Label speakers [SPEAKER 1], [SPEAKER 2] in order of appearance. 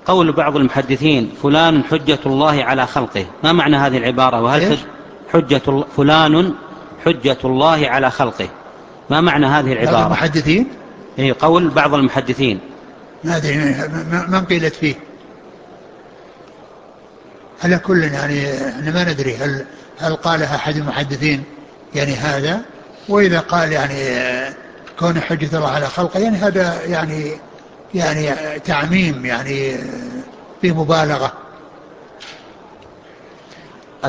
[SPEAKER 1] قول بعض المحدثين فلان حجة الله على خلقه، ما معنى هذه العبارة؟ وهل فلان حجة الله على خلقه، ما معنى هذه
[SPEAKER 2] بعض
[SPEAKER 1] العبارة؟
[SPEAKER 2] المحدثين،
[SPEAKER 1] قول بعض المحدثين.
[SPEAKER 2] ما أدري من قيلت فيه، على كل يعني احنا ما ندري هل قالها أحد المحدثين يعني هذا، وإذا قال يعني كون حجة الله على خلقه يعني هذا يعني تعميم يعني في مبالغة.